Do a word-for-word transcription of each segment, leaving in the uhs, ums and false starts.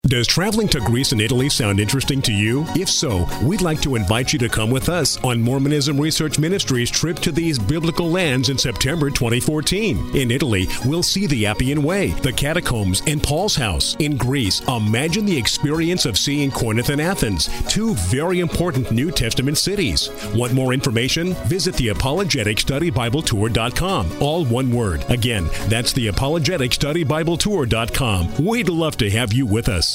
Does traveling to Greece and Italy sound interesting to you? If so, we'd like to invite you to come with us on Mormonism Research Ministry's trip to these biblical lands in September twenty fourteen. In Italy, we'll see the Appian Way, the catacombs, and Paul's house. In Greece, imagine the experience of seeing Corinth and Athens, two very important New Testament cities. Want more information? Visit the apologetic study bible tour dot com. All one word. Again, that's the apologetic study bible tour dot com. We'd love to have you with us.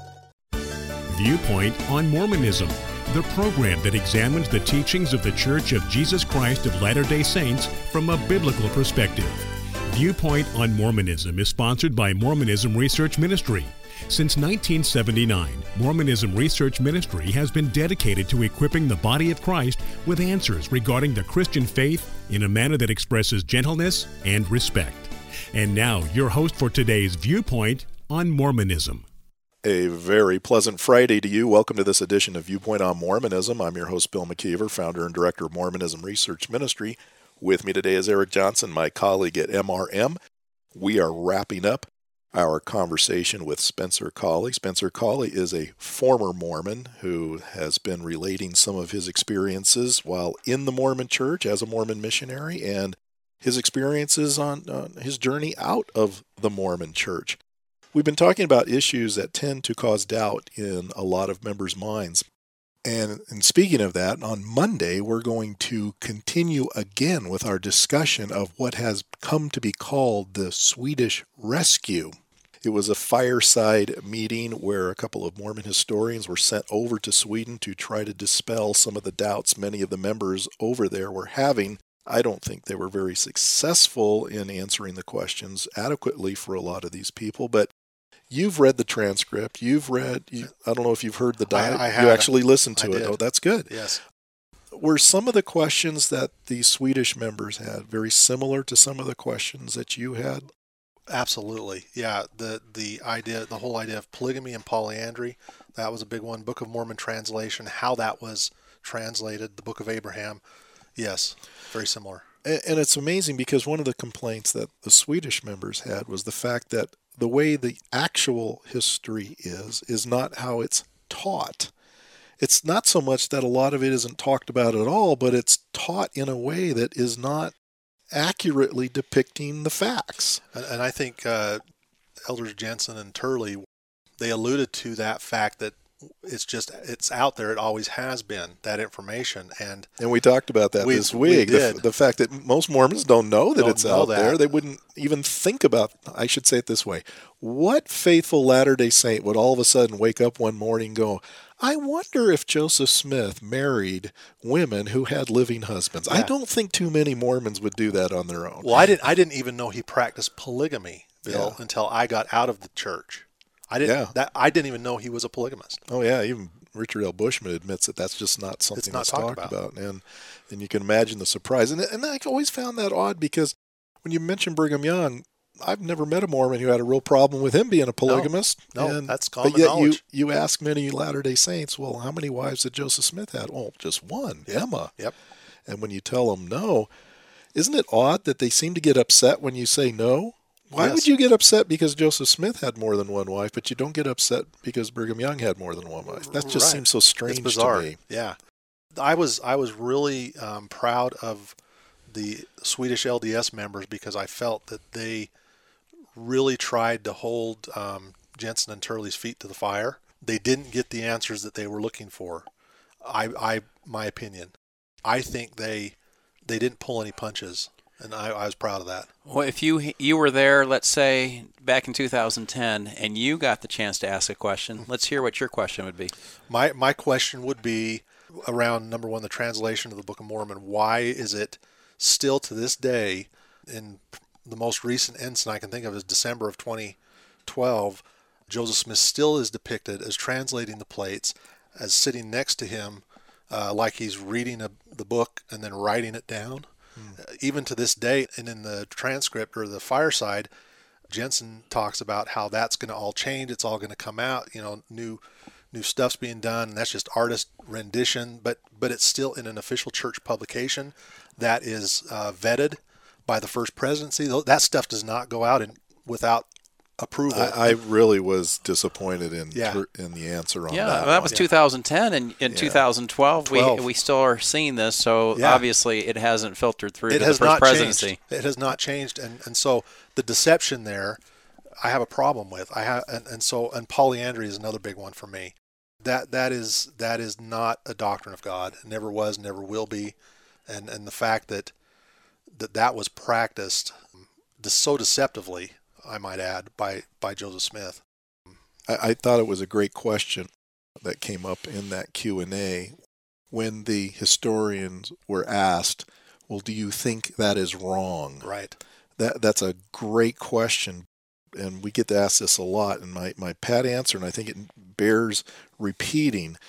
Viewpoint on Mormonism, the program that examines the teachings of the Church of Jesus Christ of Latter-day Saints from a biblical perspective. Viewpoint on Mormonism is sponsored by Mormonism Research Ministry. Since nineteen seventy-nine, Mormonism Research Ministry has been dedicated to equipping the body of Christ with answers regarding the Christian faith in a manner that expresses gentleness and respect. And now, your host for today's Viewpoint on Mormonism. A very pleasant Friday to you. Welcome to this edition of Viewpoint on Mormonism. I'm your host, Bill McKeever, founder and director of Mormonism Research Ministry. With me today is Eric Johnson, my colleague at M R M. We are wrapping up our conversation with Spencer Cawley. Spencer Cawley is a former Mormon who has been relating some of his experiences while in the Mormon Church as a Mormon missionary and his experiences on uh, his journey out of the Mormon Church. We've been talking about issues that tend to cause doubt in a lot of members' minds. And, and speaking of that, on Monday, we're going to continue again with our discussion of what has come to be called the Swedish Rescue. It was a fireside meeting where a couple of Mormon historians were sent over to Sweden to try to dispel some of the doubts many of the members over there were having. I don't think they were very successful in answering the questions adequately for a lot of these people, but you've read the transcript. You've read, you, I don't know if you've heard the dialogue. I, I have. You actually listened to I it. did. Oh, that's good. Yes. Were some of the questions that the Swedish members had very similar to some of the questions that you had? Absolutely. Yeah. The, the idea, the whole idea of polygamy and polyandry, that was a big one. Book of Mormon translation, how that was translated, the Book of Abraham. Yes. Very similar. And, and it's amazing because one of the complaints that the Swedish members had was the fact that the way the actual history is, is not how it's taught. It's not so much that a lot of it isn't talked about at all, but it's taught in a way that is not accurately depicting the facts. And, and I think uh, Elders Jensen and Turley, they alluded to that fact that it's just, it's out there. It always has been, that information. And and we talked about that we, this week. We did. The, the fact that most Mormons don't know that don't it's know out that. there. They wouldn't even think about, I should say it this way. What faithful Latter-day Saint would all of a sudden wake up one morning and go, I wonder if Joseph Smith married women who had living husbands. Yeah. I don't think too many Mormons would do that on their own. Well, I didn't, I didn't even know he practiced polygamy, Bill, Yeah. until I got out of the church. I didn't, Yeah. that, I didn't even know he was a polygamist. Oh, yeah, even Richard L. Bushman admits that that's just not something not that's talked talked about. about. And and you can imagine the surprise. And, and I always found that odd because when you mention Brigham Young, I've never met a Mormon who had a real problem with him being a polygamist. No, and, that's common But yet knowledge. you, you ask many Latter-day Saints, well, how many wives did Joseph Smith have? Oh, just one, Yep. Emma. Yep. And when you tell them no, isn't it odd that they seem to get upset when you say no? Why Yes. would you get upset because Joseph Smith had more than one wife, but you don't get upset because Brigham Young had more than one wife? That just Right. seems so strange It's bizarre. to me. Yeah. I was I was really um, proud of the Swedish L D S members because I felt that they really tried to hold um, Jensen and Turley's feet to the fire. They didn't get the answers that they were looking for. I, I my opinion. I think they they didn't pull any punches, and I, I was proud of that. Well, if you you were there, let's say back in two thousand ten, and you got the chance to ask a question, let's hear what your question would be. My my question would be around, number one, the translation of the Book of Mormon. Why is it still to this day, in the most recent incident I can think of is December of twenty twelve, Joseph Smith still is depicted as translating the plates, as sitting next to him uh, like he's reading a, the book and then writing it down. Hmm. Uh, even to this day, and in the transcript or the fireside, Jensen talks about how that's going to all change. It's all going to come out, you know, new new stuff's being done, and that's just artist rendition, but but it's still in an official church publication that is uh, vetted by the First Presidency. That stuff does not go out in, without approval. I, I really was disappointed in Yeah. ter- in the answer on Yeah, that. that was one. two thousand ten, and in Yeah. two thousand twelve, we twelve. we still are seeing this. So Yeah. obviously, it hasn't filtered through It to has the first not presidency. changed. It has not changed, and and so the deception there, I have a problem with. I have, and, and so and polyandry is another big one for me. That that is that is not a doctrine of God. It never was, never will be, and and the fact that that that was practiced so deceptively, I might add, by by Joseph Smith. I, I thought it was a great question that came up in that Q and A when the historians were asked, well, do you think that is wrong? Right. That That's a great question, and we get to ask this a lot, and my, my pat answer, and I think it bears repeating,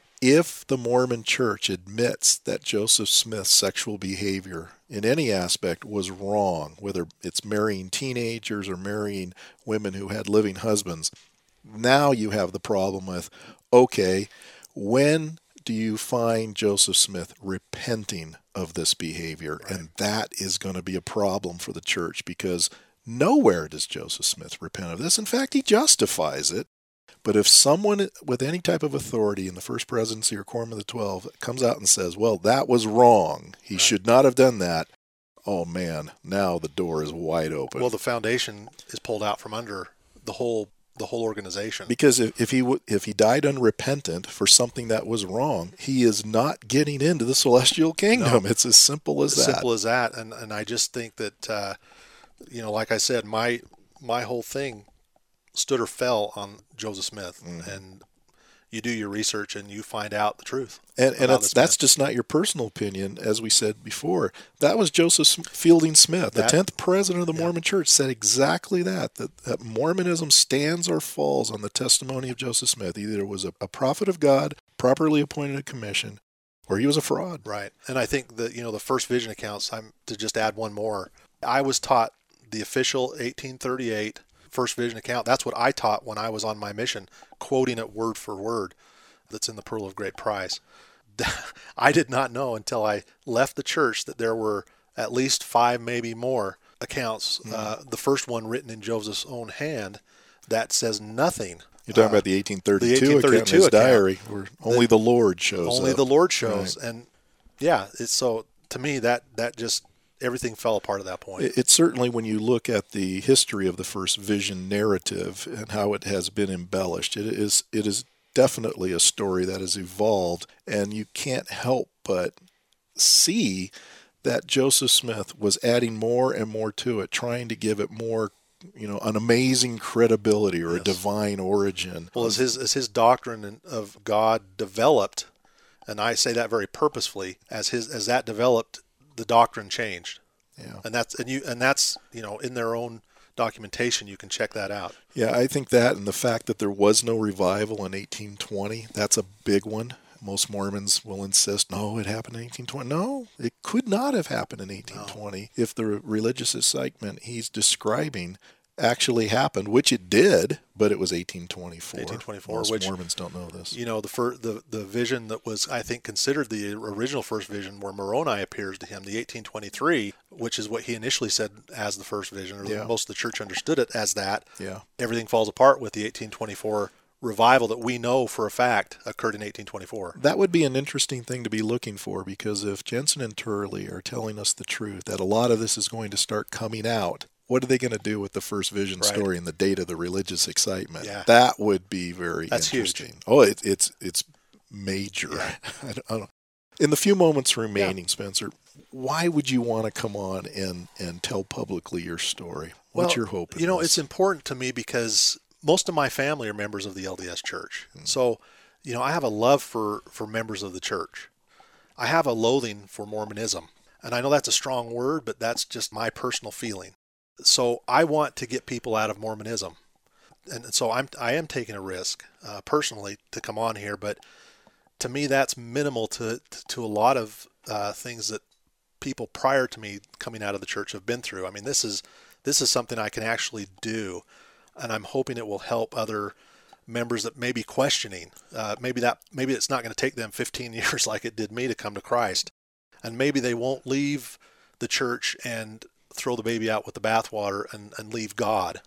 if the Mormon Church admits that Joseph Smith's sexual behavior in any aspect was wrong, whether it's marrying teenagers or marrying women who had living husbands, now you have the problem with, okay, when do you find Joseph Smith repenting of this behavior? Right. And that is going to be a problem for the church, because nowhere does Joseph Smith repent of this. In fact, he justifies it. But if someone with any type of authority in the First Presidency or Quorum of the Twelve comes out and says, well, that was wrong, he Right. should not have done that, oh man, now the door is wide open. Well, the foundation is pulled out from under the whole the whole organization. Because if, if he w- if he died unrepentant for something that was wrong, he is not getting into the celestial kingdom. No. It's as simple as as that. simple as that. And and I just think that uh, you know, like I said, my my whole thing stood or fell on Joseph Smith. Mm-hmm. And you do your research and you find out the truth. And, and about it's, this that's man. just not your personal opinion, as we said before. That was Joseph Sm- Fielding Smith, the That- tenth president of the yeah. Mormon Church, said exactly that, that, that Mormonism stands or falls on the testimony of Joseph Smith. Either it was a, a prophet of God, properly appointed a commission, or he was a fraud. Right. And I think that, you know, the First Vision accounts, I'm to just add one more. I was taught the official eighteen thirty-eight First Vision account. That's what I taught when I was on my mission, quoting it word for word. That's in the Pearl of Great Price. I did not know until I left the church that there were at least five, maybe more accounts. Mm-hmm. Uh, the first one written in Joseph's own hand that says nothing. You're talking uh, about the eighteen thirty-two, the eighteen thirty-two account in his account. diary, where only the, the Lord shows Only up. the Lord shows. Right. And yeah, it's so to me that that just everything fell apart at that point. It, it's certainly, when you look at the history of the First Vision narrative and how it has been embellished, it is it is definitely a story that has evolved, and you can't help but see that Joseph Smith was adding more and more to it, trying to give it more, you know, an amazing credibility or Yes. a divine origin. Well, as his as his doctrine of God developed, and I say that very purposefully, as his as that developed, the doctrine changed. Yeah. And that's and you and that's you know in their own documentation you can check that out. Yeah, I think that, and the fact that there was no revival in eighteen twenty, that's a big one. Most Mormons will insist, no, it happened in eighteen twenty. No, it could not have happened in eighteen twenty no. if the religious excitement he's describing actually happened, which it did, but it was eighteen twenty-four. eighteen twenty-four, Most which Mormons don't know this. You know, the fir- the the vision that was, I think, considered the original first vision, where Moroni appears to him, the eighteen twenty-three, which is what he initially said as the first vision, or Yeah. most of the church understood it as that. Yeah. Everything falls apart with the eighteen twenty-four revival that we know for a fact occurred in eighteen twenty-four. That would be an interesting thing to be looking for, because if Jensen and Turley are telling us the truth, that a lot of this is going to start coming out, what are they going to do with the first vision Right. story and the date of the religious excitement? Yeah. That would be very That's interesting. huge. Oh, it, it's it's major. Yeah. I don't, I don't, in the few moments remaining, yeah. Spencer, why would you want to come on and, and tell publicly your story? What's well, your hope in You know, this? it's important to me because most of my family are members of the L D S Church. Mm-hmm. So, you know, I have a love for, for members of the church. I have a loathing for Mormonism. And I know that's a strong word, but that's just my personal feeling. So I want to get people out of Mormonism. And so I'm, I am taking a risk uh, personally to come on here, but to me that's minimal to, to a lot of uh, things that people prior to me coming out of the church have been through. I mean, this is, this is something I can actually do, and I'm hoping it will help other members that may be questioning. Uh, maybe that, maybe it's not going to take them fifteen years like it did me to come to Christ. And maybe they won't leave the church and throw the baby out with the bathwater and, and leave God.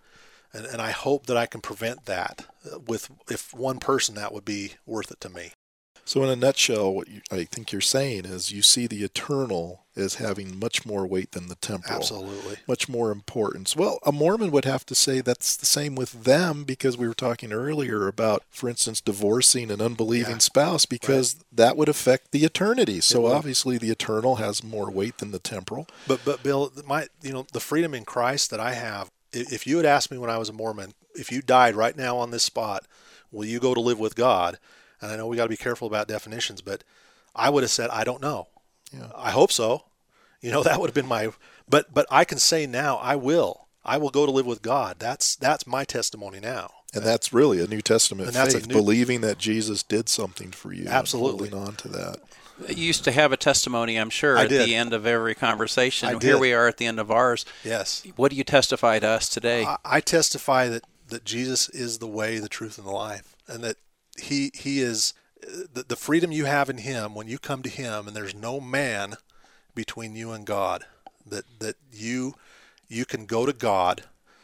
And, and I hope that I can prevent that with, if one person, that would be worth it to me. So in a nutshell, what you, I think you're saying is you see the eternal as having much more weight than the temporal. Absolutely. Much more importance. Well, a Mormon would have to say that's the same with them, because we were talking earlier about, for instance, divorcing an unbelieving yeah. spouse, because right. that would affect the eternity. So obviously the eternal has more weight than the temporal. But, but Bill, my, you know, the freedom in Christ that I have, if you had asked me when I was a Mormon, if you died right now on this spot, will you go to live with God? And I know we got to be careful about definitions, but I would have said, I don't know. Yeah. I hope so. You know, that would have been my, but, but I can say now, I will, I will go to live with God. That's, that's my testimony now. And that's really a New Testament faith, new, believing that Jesus did something for you. Absolutely. And holding on to that. You used to have a testimony, I'm sure, I at did. the end of every conversation. I did. Here we are at the end of ours. Yes. What do you testify to us today? I, I testify that, that Jesus is the way, the truth, and the life, and that He he is the, the freedom you have in Him when you come to Him, and there's no man between you and God. That that you you can go to God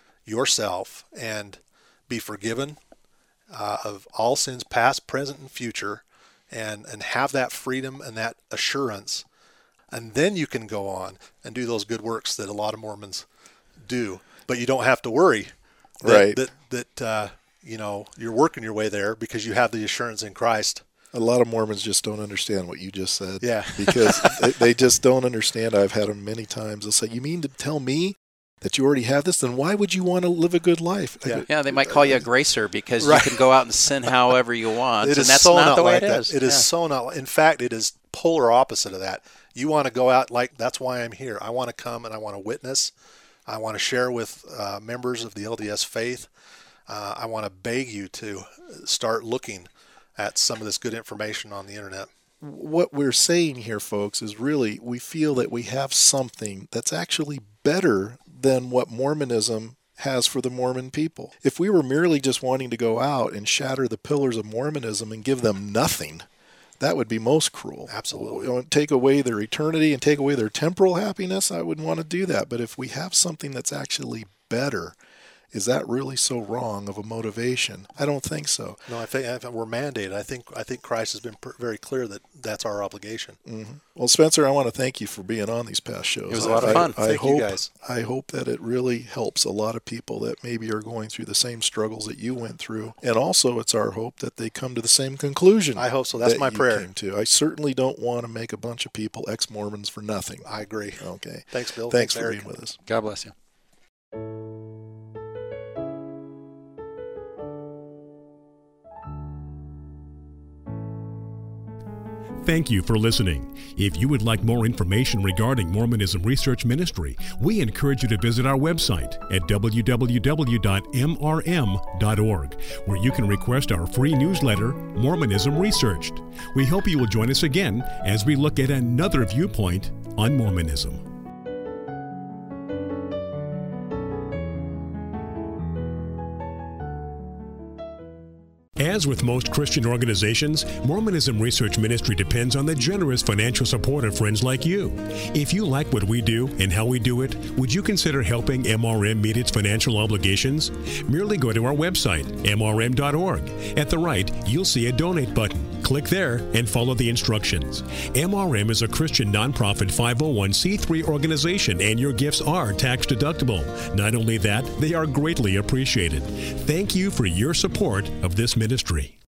yourself and be forgiven uh, of all sins, past, present, and future, and and have that freedom and that assurance, and then you can go on and do those good works that a lot of Mormons do. But you don't have to worry that, right. that that. Uh, you know, you're working your way there because you have the assurance in Christ. A lot of Mormons just don't understand what you just said. Yeah. Because they, they just don't understand. I've had them many times. They'll say, you mean to tell me that you already have this? Then why would you want to live a good life? Yeah, go, yeah they might call you a gracer because right. you can go out and sin however you want. It and is that's so not, not the way like it that. is. It yeah. is so not. In fact, it is polar opposite of that. You want to go out like, that's why I'm here. I want to come and I want to witness. I want to share with uh, members of the L D S faith. Uh, I want to beg you to start looking at some of this good information on the internet. What we're saying here, folks, is really we feel that we have something that's actually better than what Mormonism has for the Mormon people. If we were merely just wanting to go out and shatter the pillars of Mormonism and give them nothing, that would be most cruel. Absolutely. You know, take away their eternity and take away their temporal happiness, I wouldn't want to do that. But if we have something that's actually better, is that really so wrong of a motivation? I don't think so. No, I think, I think we're mandated. I think I think Christ has been very clear that that's our obligation. Mm-hmm. Well, Spencer, I want to thank you for being on these past shows. It was a lot of fun. I, I thank hope, you guys. I hope that it really helps a lot of people that maybe are going through the same struggles that you went through. And also, it's our hope that they come to the same conclusion. I hope so. That's that my you prayer. Came to. I certainly don't want to make a bunch of people ex-Mormons for nothing. I agree. Okay. Thanks, Bill. Thanks, Thanks for Eric. being with us. God bless you. Thank you for listening. If you would like more information regarding Mormonism Research Ministry, we encourage you to visit our website at w w w dot m r m dot org, where you can request our free newsletter, Mormonism Researched. We hope you will join us again as we look at another viewpoint on Mormonism. As with most Christian organizations, Mormonism Research Ministry depends on the generous financial support of friends like you. If you like what we do and how we do it, would you consider helping M R M meet its financial obligations? Merely go to our website, m r m dot org. At the right, you'll see a donate button. Click there and follow the instructions. M R M is a Christian nonprofit five oh one c three organization, and your gifts are tax deductible. Not only that, they are greatly appreciated. Thank you for your support of this ministry.